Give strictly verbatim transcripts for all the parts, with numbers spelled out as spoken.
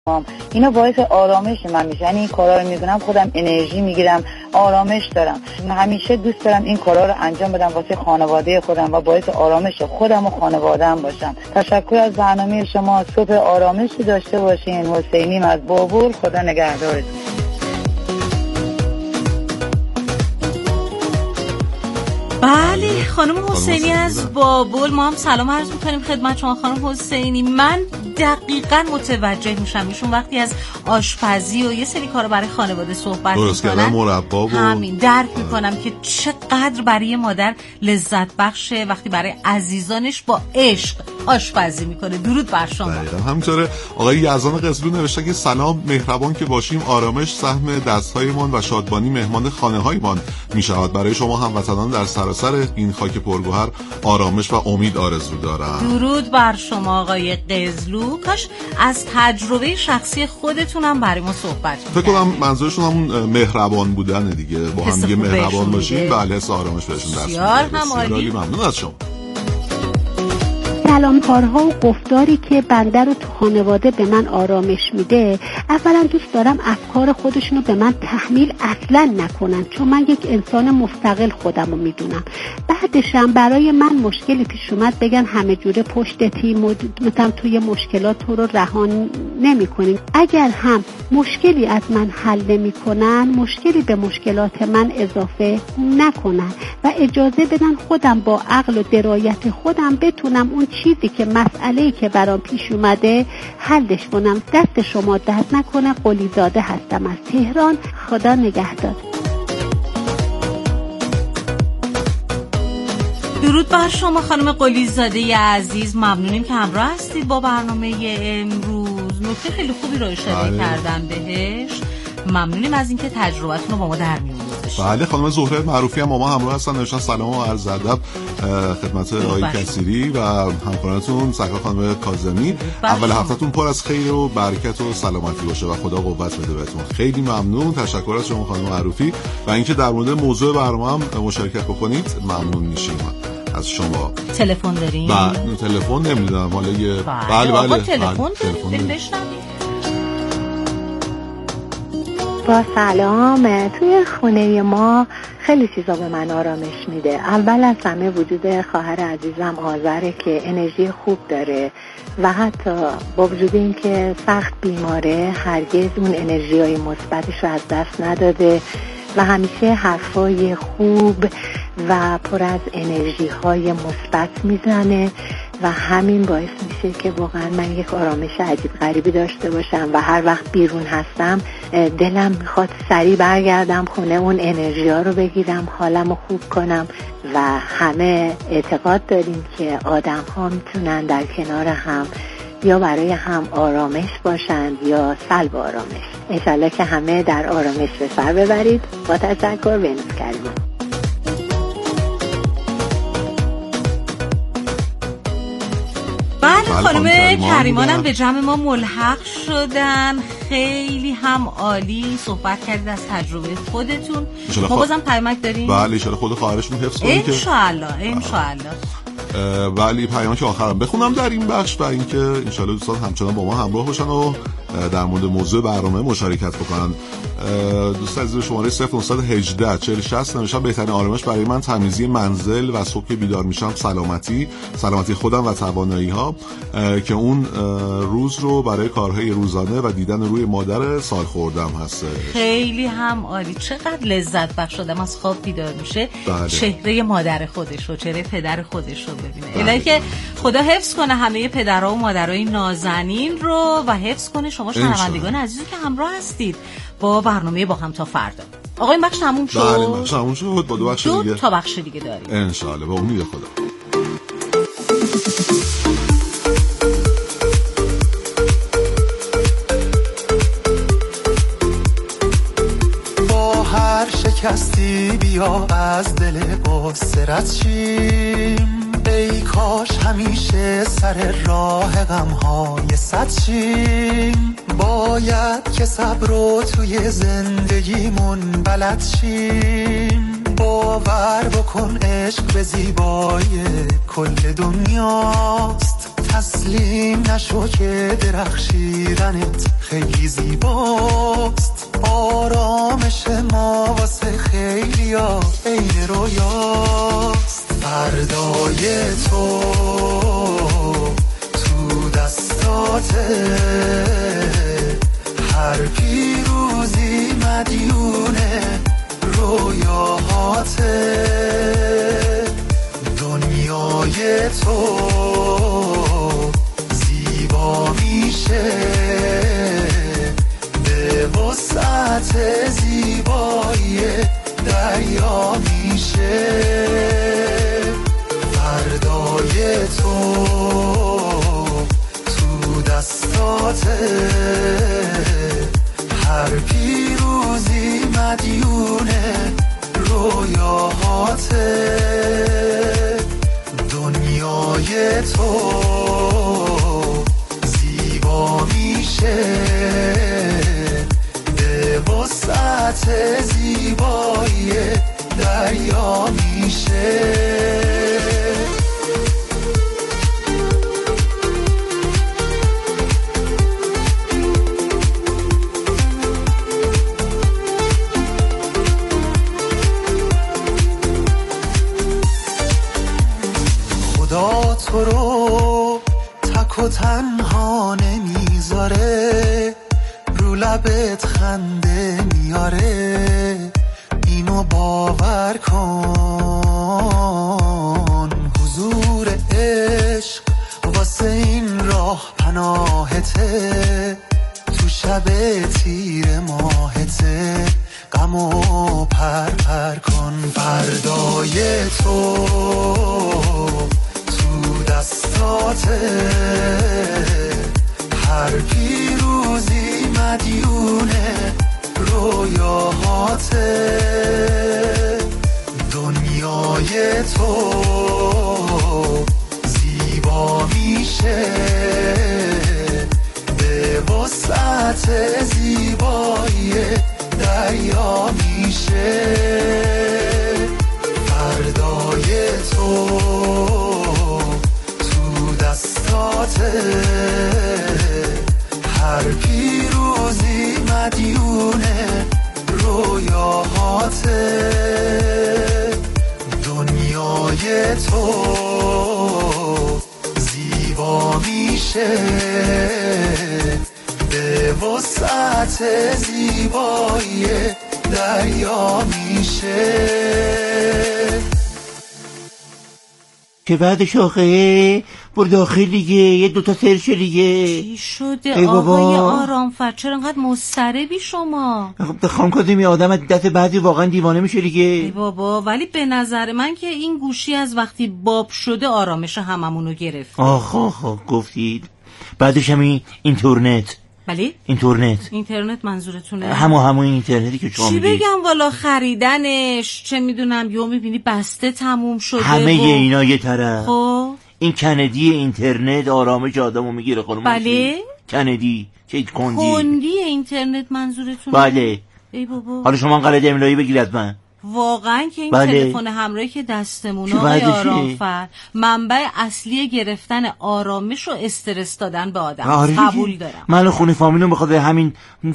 اینا باعث آرامش من میشه. یعنی این کارا رو میکنم خودم انرژی میگیرم، آرامش دارم. من همیشه دوست دارم این کارا رو انجام بدم واسه خانواده خودم و باعث آرامش خودم و خانواده‌ام باشم. تشکر از برنامه شما. صبح آرامشی داشته باشین. حسینیم از بابل. خدا نگهدارتون. بله خانم حسینی از بابل، ما هم سلام عرض می‌کنیم خدمت شما خانم حسینی. من دقیقاً متوجه میشم ایشون وقتی از آشپزی و یه سری کارا برای خانواده صحبت می‌کنن، مربا و همین درک می‌کنم که چقدر برای مادر لذت بخشه وقتی برای عزیزانش با عشق آشپزی می‌کنه. درود بر شما. همینطوره. آقای یزدان قزلو نوشته که سلام، مهربان که باشیم، آرامش سهم دست‌هایمان و شادمانی مهمان خانه‌هایمان می‌شود. برای شما هموطنان در سراسر این خاک پرگوهر آرامش و امید آرزو دارم. درود بر شما آقای قزلو. کاش از تجربه شخصی خودتون هم برای ما صحبت کنید. فکر کنم منظورشون همون مهربان بودن دیگه، با هم دیگه مهربان باشیم، بله، حس آرامش بهشون دست میده. هم عالی. ممنون از شما. کلامکارها و گفتاری که بنده رو تو خانواده به من آرامش میده، اولا دوست دارم افکار خودشونو به من تحمیل اصلا نکنن، چون من یک انسان مستقل خودم رو میدونم. بعدشم برای من مشکلی پیش اومد بگن همه جوره پشتتی، مدام توی مشکلات تو رو رهان نمی کنیم. اگر هم مشکلی از من حل نمی کنن، مشکلی به مشکلات من اضافه نکنن و اجازه بدن خودم با عقل و درایت خودم بتونم اون چیزی که مسئله‌ای که برام پیش اومده حلش کنم. دست شما درد نکنه. قلیزاده هستم از تهران. خدا نگهدار. درود بر شما خانم قلیزاده عزیز. ممنونیم که همراه هستید با برنامه امروز. نکته خیلی خوبی رو اشاره کردن بهش. ممنونیم از اینکه تجربتون رو با ما در میون گذاشتید. بله خانم زهره معروفی هم با ما همراه هستن، نوشتن سلام و عرض ادب خدمت آقای کثیری و همکارانتون سرکار خانم کاظمی. اول هفتهتون پر از خیر و برکت و سلامتی باشه و خدا قوت بده بهتون. خیلی ممنون. تشکر از شما خانم معروفی و اینکه در مورد موضوع برنامه هم مشارکت بکنید ممنون میشیم از شما. تلفن داریم؟ بله تلفن نمیدونم حالا یه بله بله تلفن داریم. با سلام. توی خونه ما خیلی چیزا به من آرامش میده. اول از همه وجود خواهر عزیزم آذره که انرژی خوب داره و حتی با وجود این که سخت بیماره هرگز اون انرژیای مثبتش رو از دست نداده و همیشه حرفای خوب و پر از انرژی های مثبت میزنه و همین باعث میشه که واقعا من یک آرامش عجیب غریبی داشته باشم و هر وقت بیرون هستم دلم میخواد سریع برگردم خونه، اون انرژی ها رو بگیرم، حالم رو خوب کنم و همه اعتقاد داریم که آدم ها میتونن در کنار هم یا برای هم آرامش باشند یا سلب آرامش. انشالله که همه در آرامش به سر ببرید. با تشکر. بینوس کریمان. بله خانم کریمانم به جمع ما ملحق شدن. خیلی هم عالی صحبت کردید از تجربه خودتون. ما بازم پیامک داریم؟ بله ایشالا خود خواهرشون حفظ کنید که انشالله انشالله. ولی پیامک آخرم بخونم در این بخش و اینکه انشالله دوستان همچنان با ما همراه باشن و در مورد موضوع برنامه مشارکت بکنن. دوست عزیز شماره صفر نه یک هشت چهل شصت نوشتن بهترین آرامش برای من تمیزی منزل و صبح که بیدار میشم سلامتی سلامتی خودم و توانایی ها که اون روز رو برای کارهای روزانه و دیدن روی مادر سال خوردم هست. خیلی هم عالی. چقدر لذت بخش شدم از خواب بیدار میشه. بله. چهره مادر خودش رو، چهره پدر خودش رو ببینه. الهی که خدا حفظ کنه همه پدرها و مادرای نازنین رو و حفظ کنه شما شنوندگان عزیزی که همراه هستید با برنامه با هم تا فردا. آقا این بخش تموم شد. بله بخش تموم شد. با دو بخش دو دیگه تا بخش دیگه داریم ان شاء الله. با امید خدا. با هر شکستی بیا از دل قصه رد شیم. ای کاش همیشه سر راه غم‌های صد شیم. باید که صبر رو توی زندگیمون بلد شیم. باور بکن عشق به زیبایی کل دنیاست. تسلیم نشو که درخشیدنت خیلی زیباست. آرامش ما واسه خیلی ها عین رویاست. فردای تو تو دستاته، هر پیروزی مدیونه رویاهاته. دنیای تو زیبا میشه به وسعت زیبایی دریا میشه. فردای تو تو دستاته، هر پیروزی مدیونه رویاهاته. دنیای تو زیبا میشه به وسعت زیبایی دریا میشه. خدا تو رو تک و تنها نمیذاره، رو لبت خنده میاره. اینو باور کن، حضور عشق واسه این راه پناهته. تو شب تیر ماهته، غمو پر پر کن. فردای تو دستاته، هر پیروزی مدیونه رویاهاته. دنیای تو زیبا میشه به وسعت زیبایی دریا میشه. فردای تو هر پیروزی مدیونه رویاهاته. دنیای تو زیبا میشه به وسعت زیبایی دریا میشه. که بعدش آخه برو داخل دیگه، یه دوتا سرش دیگه. چی شده آقای آرامفر؟ چرا انقدر مضطربی شما؟ خب خانم کاظمی، آدم دست بعدی واقعا دیوانه میشه دیگه. ای بابا، ولی به نظر من که این گوشی از وقتی باب شده آرامش هممونو گرفت. آخ آخ آخ گفتید. بعدش همین اینترنت. بله؟ اینترنت. اینترنت منظورتونه؟ همو همون اینترنتی که شما میگید. چی بگم والا، خریدنش چه میدونم، یهو میبینی بسته تموم شده. همه و... اینا یه طرف. خب این کندی اینترنت آرامش آدمو میگیره خانم. بله؟ کندی چه کندی؟ کندی اینترنت منظورتونه؟ بله. ای بابا، حالا شما قرارداد املایی بگیرید از من. واقعا که این بله. تلفن همراهی که دستمونه آقای آرامفر منبع اصلی گرفتن آرامش و استرس دادن به آدم. آره قبول دارم. من خونه فامیلم بخواد همین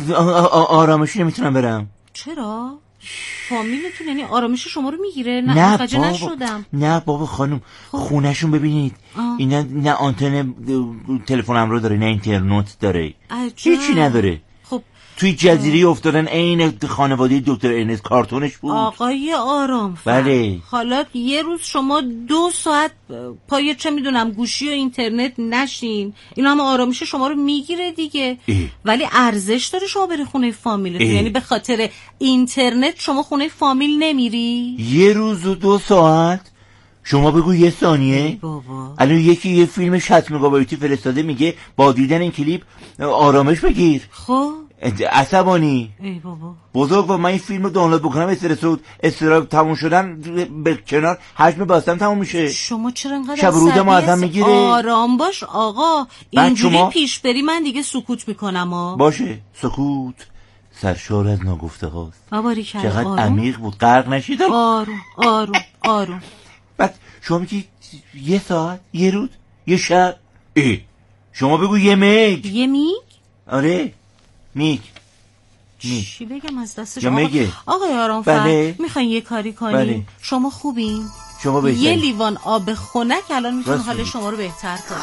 آرامشی نمیتونم برم. چرا؟ فامیلتون یعنی آرامش شما رو میگیره؟ نه, نه متوجه بابا. نشدم. نه بابا خانم، خونهشون ببینید. آه. اینا نه آنتن تلفن همراه داره، نه اینترنت داره، هیچی نداره. خب توی جزیره افتادن، عین خانواده دکتر ارنست کارتونش بود. آقای آرامفر، بله. حالا یه روز شما دو ساعت پای چه میدونم گوشی و اینترنت نشین، اینا هم آرامش شما رو میگیره دیگه. اه. ولی ارزش داره شما بری خونه فامیلت؟ یعنی به خاطر اینترنت شما خونه فامیل نمیری؟ یه روز و دو ساعت؟ شما بگو یه ثانیه. الان یکی یه فیلم شصت مگابایتی فرستاده میگه با دیدن این کلیپ آرامش بگیر. خب عصبانی. ای بابا بزرگ، با من این فیلم رو دانلود بکنم استرس و استراب تموم شدن به کنار، حجم باستم تموم میشه. شما چرا انقدر شب روز ما آدم میگیره؟ آرام باش آقا، اینجوری شما... پیش بری من دیگه سکوت میکنم. ها باشه، سکوت سرشار از ناگفته هاست. چقدر آروم. عمیق بود، غرق نشید. آروم آروم آروم. بعد شما میگی یه ساعت، یه روز، یه شب، ای شما بگو یه میگ. یه میگ؟ آره میگ. چی بگم از دستش؟ یا میگه آقای آرامفر بله. میخواین یه کاری کنیم؟ بله. شما خوبین؟ شما بهتری. یه لیوان آب خنک الان میتونه حال شما رو بهتر کنه.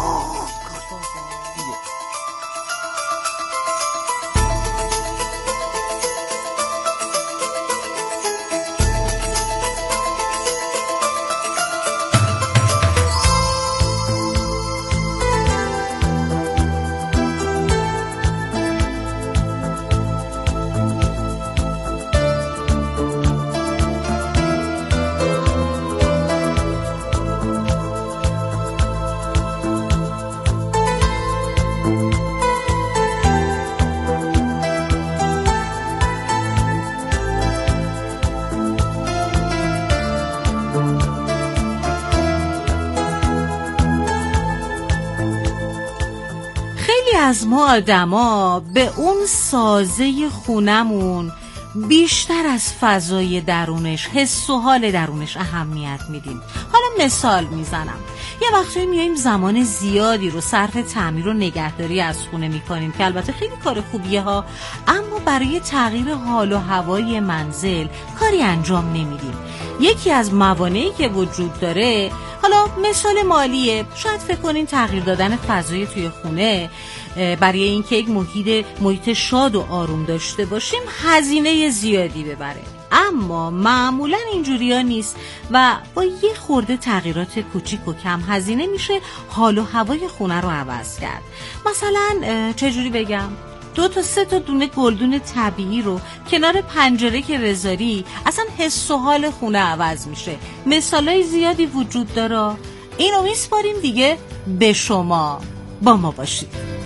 از ما آدما به اون سازه خونمون بیشتر از فضای درونش، حس و حال درونش اهمیت میدیم. حالا مثال میزنم، یه وقتی میایم زمان زیادی رو صرف تعمیر و نگهداری از خونه میکنیم که البته خیلی کار خوبیه ها، اما برای تغییر حال و هوای منزل کاری انجام نمیدیم. یکی از موانعی که وجود داره، حالا مثال مالیه، شاید فکر کنین تغییر دادن فضای توی خونه برای اینکه یک محیط محیط شاد و آروم داشته باشیم هزینه زیادی ببره، اما معمولا اینجوریا نیست و با یه خورده تغییرات کوچیک و کم هزینه میشه حال و هوای خونه رو عوض کرد. مثلا چجوری بگم؟ دو تا سه تا دونه گلدون طبیعی رو کنار پنجره که بذاری اصلا حس و حال خونه عوض میشه. مثالای زیادی وجود داره. اینو میسپاریم دیگه به شما، با ما باشید.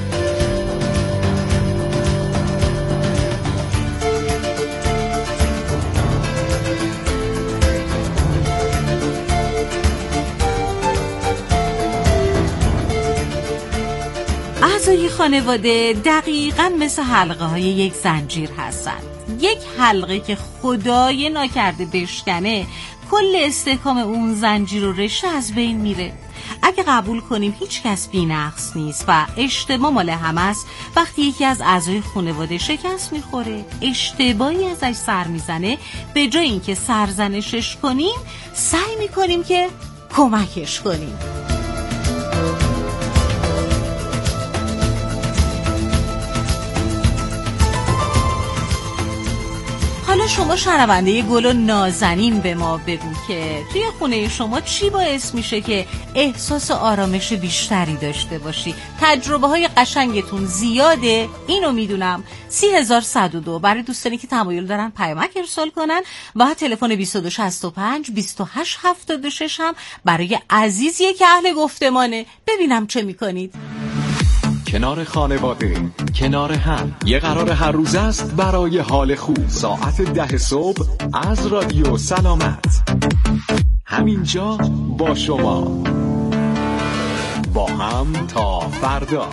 اعضای خانواده دقیقاً مثل حلقه های یک زنجیر هستن. یک حلقه که خدای ناکرده بشکنه، کل استحکام اون زنجیر و رشته از بین میره. اگه قبول کنیم هیچ کس بی‌نقص نیست و اشتباه مال همه است، وقتی یکی از اعضای خانواده شکست میخوره، اشتباهی ازش سر میزنه، به جای اینکه سرزنشش کنیم سعی میکنیم که کمکش کنیم. حالا شما شنونده گل و نازنین به ما بگو که توی خونه شما چی باعث میشه که احساس آرامش بیشتری داشته باشی؟ تجربه های قشنگتون زیاده، اینو میدونم. سی هزار صد و دو برای دوستانی که تمایل دارن پیامک ارسال کنن و تلفن بیست و دو شصت و پنج بیست و هشت هفتاد و شش هم برای عزیزیه که اهل گفتمانه. ببینم چه میکنید. کنار خانواده، کنار هم، یه قرار هر روز است برای حال خوب. ساعت ده صبح از رادیو سلامت، همینجا با شما، با هم تا فردا.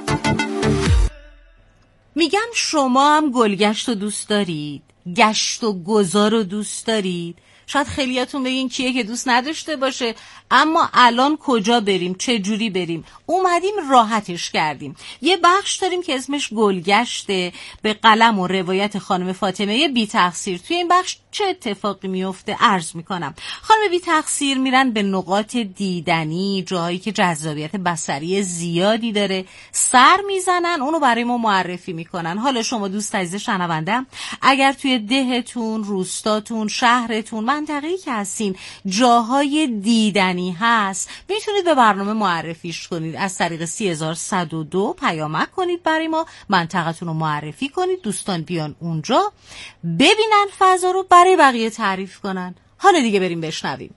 میگم شما هم گلگشت رو دوست دارید؟ گشت و گذار رو دوست دارید؟ شاید خیلیاتون بگین کیه که دوست نداشته باشه، اما الان کجا بریم، چه جوری بریم؟ اومدیم راحتش کردیم. یه بخش داریم که اسمش گلگشته، به قلم و روایت خانم فاطمه بی تقصیر. توی این بخش چه اتفاقی میفته عرض میکنم. خانم بی تقصیر میرن به نقاط دیدنی، جاهایی که جذابیت بصری زیادی داره، سر میزنن، اونو برای ما معرفی میکنن. حالا شما دوست عزیز شنوندم، اگر توی دهتون، روستاتون، شهرتون، منطقه‌ای که هستین جاهای دیدنی هست، میتونید به برنامه معرفیش کنید. از طریق سی هزار صد و دو پیامک کنید برای ما، منطقتون رو معرفی کنید، دوستان بیان اونجا ببینن فضا رو، برای بقیه تعریف کنن. حالا دیگه بریم بشنویم.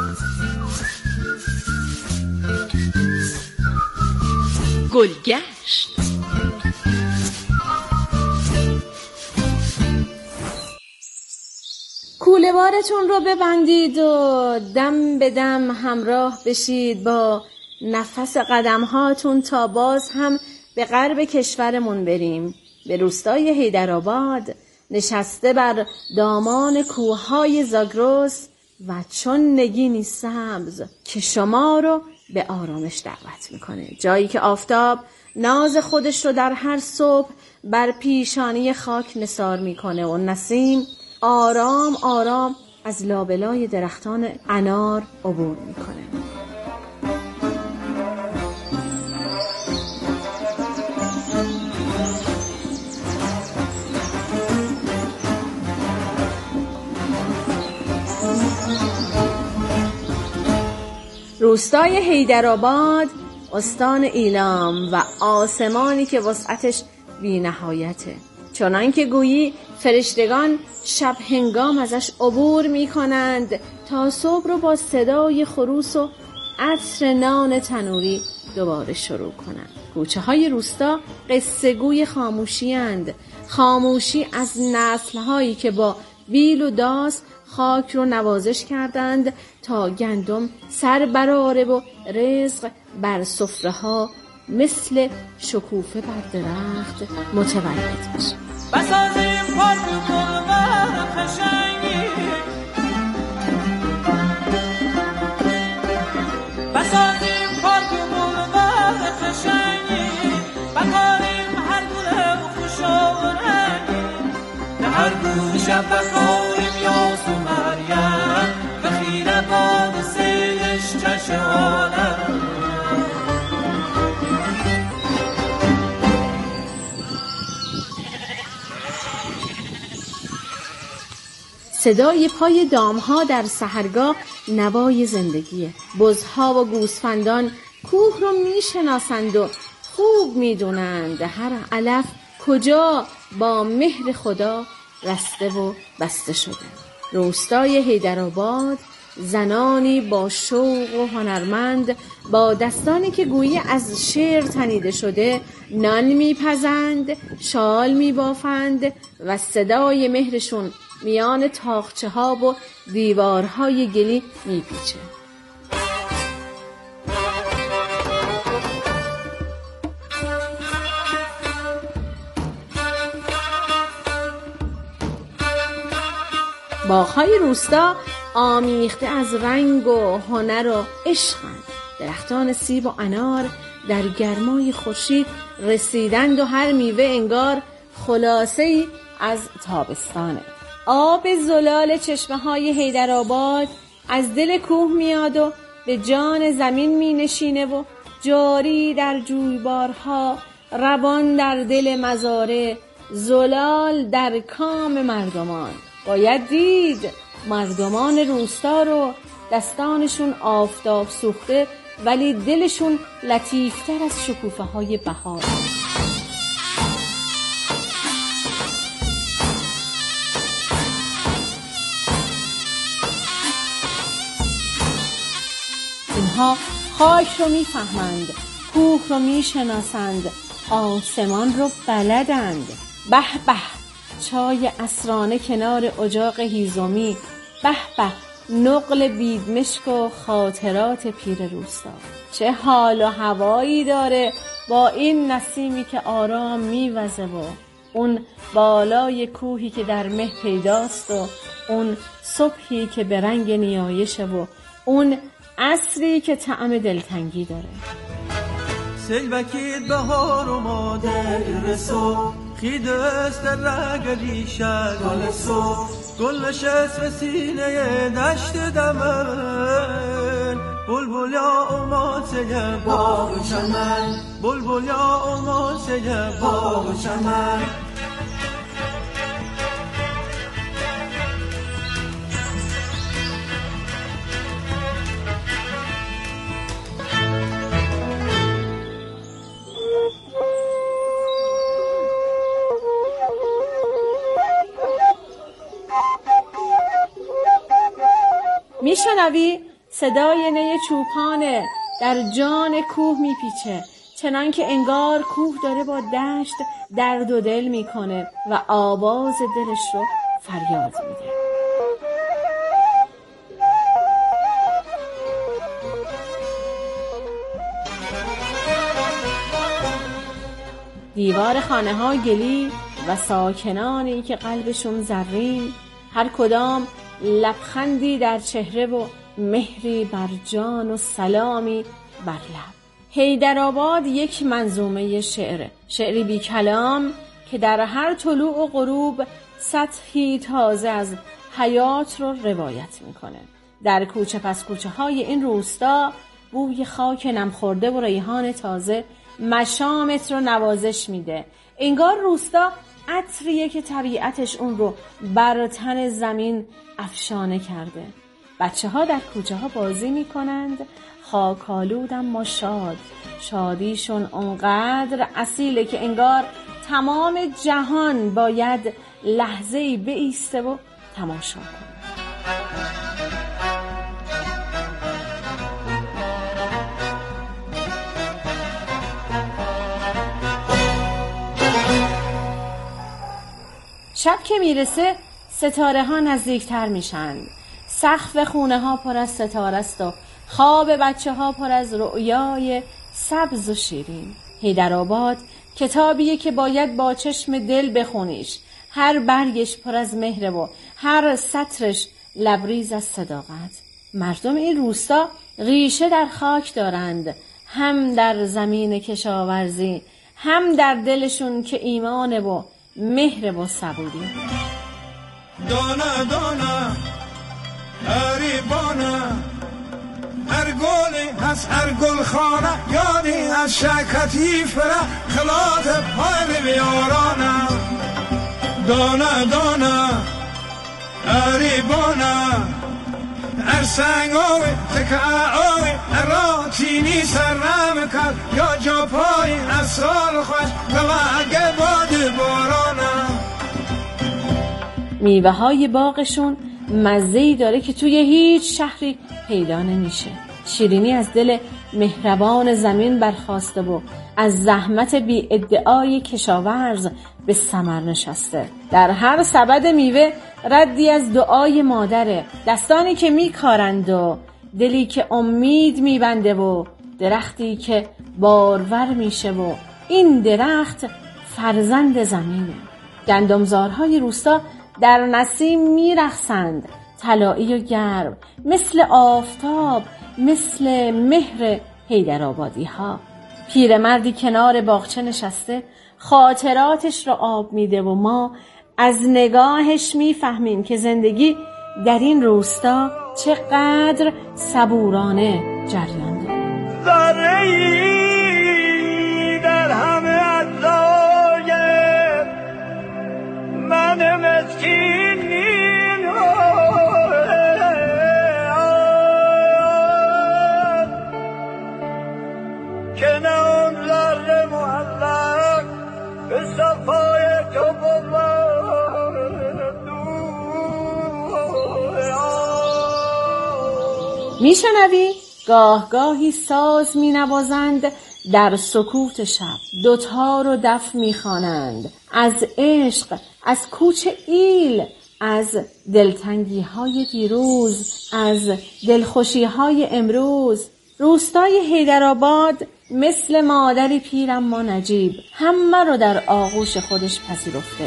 گلگشت. کوله بارتون رو ببندید و دم به دم همراه بشید با نفس قدم هاتون تا باز هم به غرب کشورمون بریم، به روستای حیدرآباد، نشسته بر دامان کوههای زاگرس و چون نگینی سبز که شما رو به آرامش دعوت میکنه. جایی که آفتاب ناز خودش رو در هر صبح بر پیشانی خاک نثار میکنه و نسیم آرام آرام از لابلای درختان انار عبور میکنه. روستای حیدرآباد، استان ایلام و آسمانی که وسعتش بی نهایته، چنان که گویی فرشتگان شب هنگام ازش عبور می کنند تا صبح رو با صدای خروس و عطر نان تنوری دوباره شروع کنند. کوچه های روستا قصه گوی خاموشی اند، خاموشی از نسل هایی که با بیل و داس خاک رو نوازش کردند تا گندم سر براره و رزق بر سفره ها مثل شکوفه بر درخت متولد بشه. بسازیم پارک گلبر قشنگی، بسازیم پارک گلبر قشنگی، بکاریم هر گل خوش و رنگی، به هر گوشه بکاریم یاس و مریم، به خیره باد سیلش چشم عالم. صدای پای دامها در سحرگاه نوای زندگیه. بزها و گوسفندان کوه رو میشناسند و خوب میدونند هر علف کجا با مهر خدا رسته و بسته شده. روستای حیدرآباد زنانی با شوق و هنرمند با دستانی که گویی از شعر تنیده شده نان میپزند، شال میبافند و صدای مهرشون میان تاقچه ها و دیوارهای گلی میپیچه. باغ‌های روستا آمیخته از رنگ و هنر و عشقند. درختان سیب و انار در گرمای خورشید رسیدند و هر میوه انگار خلاصه‌ای از تابستانه. آب زلال چشمه‌های حیدرآباد از دل کوه میاد و به جان زمین می نشینه و جاری در جویبارها، روان در دل مزارع، زلال در کام مردمان. باید دید مردمان روستا رو، دستانشون آفتاب سوخته ولی دلشون لطیفتر از شکوفه های بهار. اینها خاک رو میفهمند، کوه رو میشناسند، آسمان رو بلدند. به به چای عصرانه کنار اجاق هیزمی، به به نقل بیدمشک و خاطرات پیر روستا. چه حال و هوایی داره با این نسیمی که آرام میوزه و اون بالای کوهی که در مه پیداست و اون صبحی که به رنگ نیایشه و اون عصری که طعم دلتنگی داره. سیلبکید بهار اوماده رسو، خیده است رگلی شد گلسو، گل نشست به سینه دشت دمن، بلبل یا اوماسه باغ چمن، بلبل یا اوماسه باغ چمن. میشنوی صدای نی چوپانه در جان کوه میپیچه، چنان که انگار کوه داره با دشت درد و دل میکنه و آواز دلش رو فریاد میده. دیوار خانه ها گلی و ساکنانی که قلبشون زرین، هر کدام لبخندی در چهره و مهری بر جان و سلامی بر لب. حیدرآباد یک منظومه شعر، شعری بی کلام که در هر طلوع و غروب سطحی تازه از حیات رو روایت میکنه. در کوچه پس کوچه های این روستا بوی خاک نمخورده و ریحان تازه مشامت رو نوازش میده. انگار روستا عطریه که طبیعتش اون رو بر تن زمین افشانه کرده. بچه ها در کوچه ها بازی میکنند، خاکالود اما شاد. شادیشون اونقدر اصیله که انگار تمام جهان باید لحظه‌ای بایسته و تماشا کنه. شب که میرسه ستاره ها نزدیکتر میشن. سقف خونه ها پر از ستاره است و خواب بچه ها پر از رؤیای سبز و شیرین. حیدرآباد کتابیه که باید با چشم دل بخونیش. هر برگش پر از مهره و هر سطرش لبریز از صداقت. مردم این روستا ریشه در خاک دارند، هم در زمین کشاورزی، هم در دلشون که ایمانه و مهر و صبوری. دانه دانه هریبانه هر گلی از هر گل خانه یادی از شکتی فره خلات پای بیارانه. دانه دانه هریبانه هر سنگ آوی تکه آوی هر را چینی سر نمی کرد یا جا پای از سال خوش بلنگ باد بارانه. میوه های باغشون مزه‌ای داره که توی هیچ شهری پیدا نمیشه. شیرینی از دل مهربان زمین برخاسته و از زحمت بی ادعای کشاورز به ثمر نشسته. در هر سبد میوه ردی از دعای مادره، دستانی که میکارند و دلی که امید میبنده و درختی که بارور میشه و این درخت فرزند زمینه. گندمزارهای روستا در نسیم میرقصند، طلایی و گرم، مثل آفتاب، مثل مهر حیدرآبادی ها. پیرمردی کنار باغچه نشسته خاطراتش رو آب میده و ما از نگاهش میفهمیم که زندگی در این روستا چقدر صبورانه جریان داره. ذره‌ای در همه اجزای من مسکین که نه اون ذره معلق به صفای تو بود. میشنوی؟ گاه گاهی ساز می نوازند در سکوت شب. دوتار و دف می خوانند از عشق، از کوچ ایل، از دلتنگی های دیروز، از دلخوشی های امروز. روستای حیدرآباد مثل مادری پیر اما نجیب همه رو در آغوش خودش پذیرفته.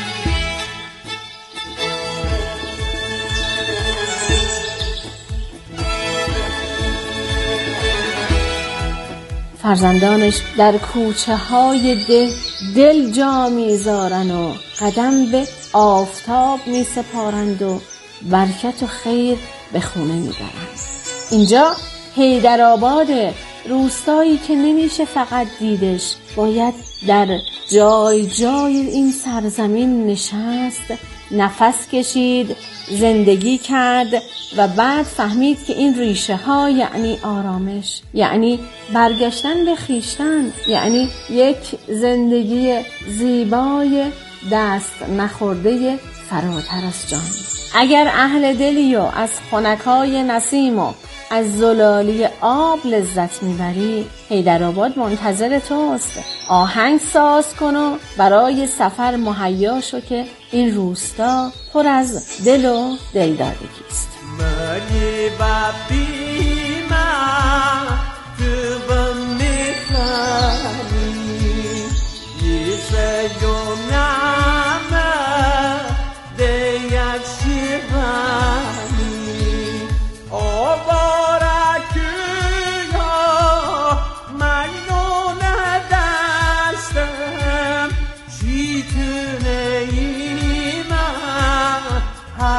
فرزندانش در کوچه های ده دل جا میذارن و قدم به آفتاب می سپارند و برکت و خیر به خونه میبرند. اینجا حیدرآباد، روستایی که نمیشه فقط دیدش، باید در جای جای این سرزمین نشست، نفس کشید، زندگی کرد و بعد فهمید که این ریشه ها یعنی آرامش، یعنی برگشتن به خویشتن، یعنی یک زندگی زیبای دست نخورده فراتر از جان. اگر اهل دلی و از خنکای نسیم و از زلالی آب لذت میبری، حیدرآباد منتظر توست. آهنگ ساز کن و برای سفر مهیا شو که این روستا پر از دل و دلدادگی است. مگی ببیمه تو میخوانی یه جونمه دیگ شیرانی آبارکو یا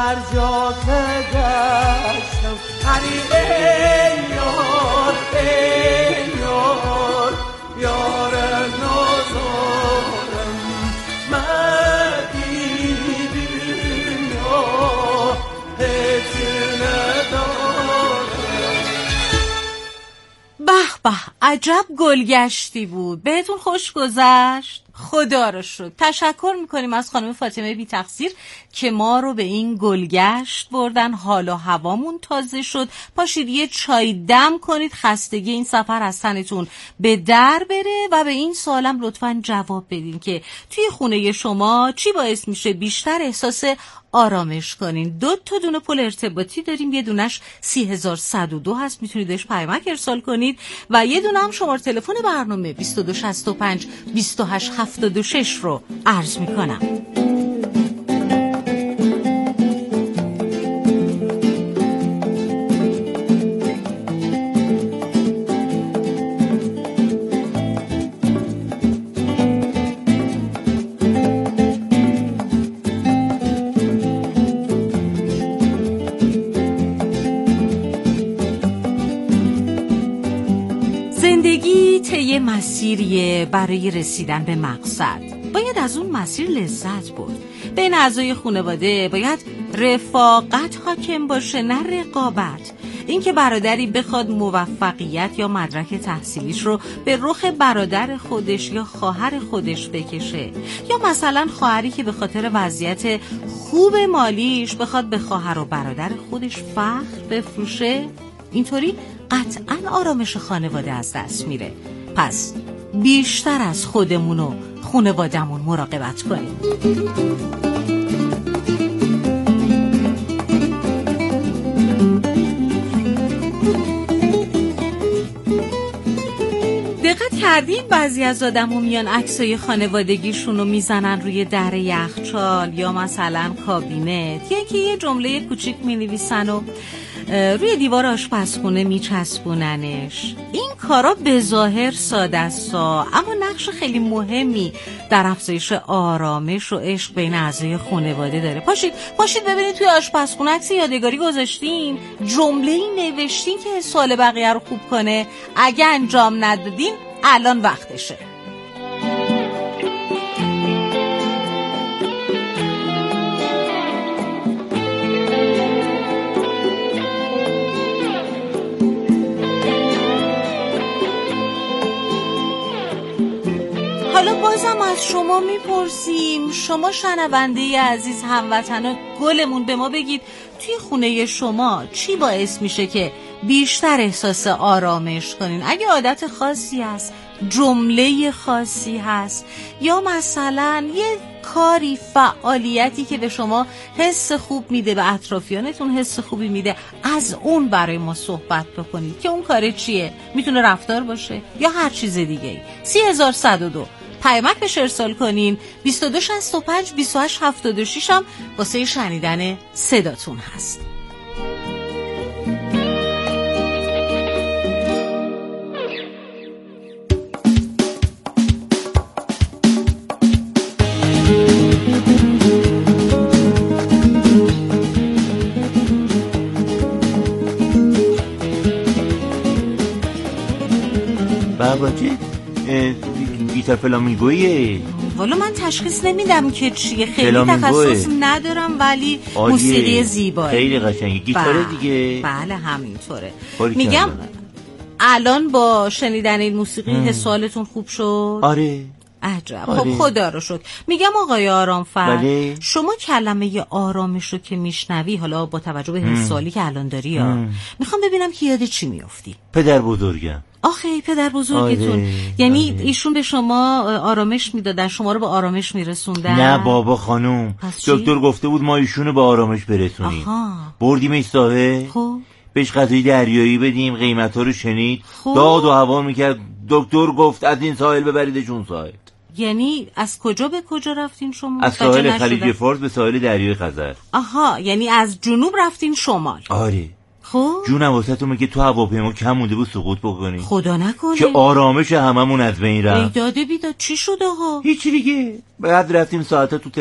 هر جا که گشتم هری ای یار ای یار یار نازارم مدی دنیا هیچ ندارم. به به عجب گلگشتی بود. بهتون خوش گذشت؟ خدا رو شکر. تشکر میکنیم از خانم فاطمه بی تقصیر که ما رو به این گلگشت بردن. حال و هوامون تازه شد. پاشید یه چای دم کنید، خستگی این سفر از تنتون به در بره و به این سوالم لطفاً جواب بدین که توی خونه شما چی باعث میشه بیشتر احساس آرامش کنین. دو تا دونه پل ارتباطی داریم، یه دونش سی هزار و صد و دو هست، میتونید بهش پیامک ارسال کنید و یه دونه هم شماره تلفن برنامه بیست و دو شصت و پنج بیست و هشت هفتاد و شش رو عرض میکنم. زندگی طی مسیریه برای رسیدن به مقصد. باید از اون مسیر لذت برد. بین اعضای خانواده باید رفاقت حاکم باشه، نه رقابت. اینکه برادری بخواد موفقیت یا مدرک تحصیلیش رو به رخ برادر خودش یا خواهر خودش بکشه، یا مثلا خواهری که به خاطر وضعیت خوب مالیش بخواد به خواهر و برادر خودش فخر بفروشه، اینطوری قطعاً آرامش خانواده از دست میره. پس بیشتر از خودمون و خانواده‌مون مراقبت کنیم. دقت کردین بعضی از آدم‌ها میان عکسای خانوادگیشون رو میزنن روی در یخچال یا مثلا کابینت، یا که یه جمله کوچیک مینویسن و روی دیوار آشپزخونه میچسبوننش. این کارا به ظاهر ساده است اما نقش خیلی مهمی در افزایش آرامش و عشق بین اعضای خانواده داره. پاشید پاشید ببینید توی آشپزخونه عکس یادگاری گذاشتین، جمله‌ای نوشتین که سوال بقیه رو خوب کنه. اگه انجام ندادین الان وقتشه. حالا بازم از شما میپرسیم، شما شنونده عزیز هموطنان گلمون، به ما بگید توی خونه شما چی باعث میشه که بیشتر احساس آرامش کنین؟ اگه عادت خاصی هست، جمله خاصی هست، یا مثلا یه کاری، فعالیتی که به شما حس خوب میده، به اطرافیانتون حس خوبی میده، از اون برای ما صحبت بکنید که اون کار چیه. میتونه رفتار باشه یا هر چیز دیگه ای. سی هزار و صد و دو پیامک بهش ارسال کنین. بیست و دو شصت و پنج بیست و هشت هفتاد و شش هم واسه شنیدن صداتون هست. باباجی گیتار فلامینگویه. والا من تشخیص نمیدم که چیه، خیلی تخصص ندارم، ولی موسیقی زیبایی، خیلی قشنگه. گیتاره دیگه. بله همینطوره. میگم الان با شنیدن این موسیقی حس حالتون خوب شد؟ آره. عجب. خب خدا رو شکر. میگم آقای آرامفر، بله. شما کلمه آرامش رو که میشنوی، حالا با توجه به حس حالی که الان داری، یا میخوام ببینم که یاد چی میافتی؟ پدر بزرگم. آخه پدر بزرگتون. آره. یعنی آره. ایشون به شما آرامش میدادن، شما رو به آرامش میرسوندن؟ نه بابا خانوم، دکتر گفته بود ما ایشونو به آرامش برسونیم. بردیم ساحل، خب بهش غذای دریایی بدیم، قیمتا رو شنید، خوب. داد و هوا میکرد. دکتر گفت از این ساحل ببریدش اون ساحل. یعنی از کجا به کجا رفتین شما؟ از ساحل خلیج فارس به ساحل دریای خزر. آها، یعنی از جنوب رفتین شمال. آره. خب جونم واسهتون که تو هواپیما کم مونده بود سقوط بکنی. خدا نکنه که آرامش هممون از بین رفت. ای داده بیداد چی شده ها؟ هیچی دیگه. بعد رفتیم ساعتا تو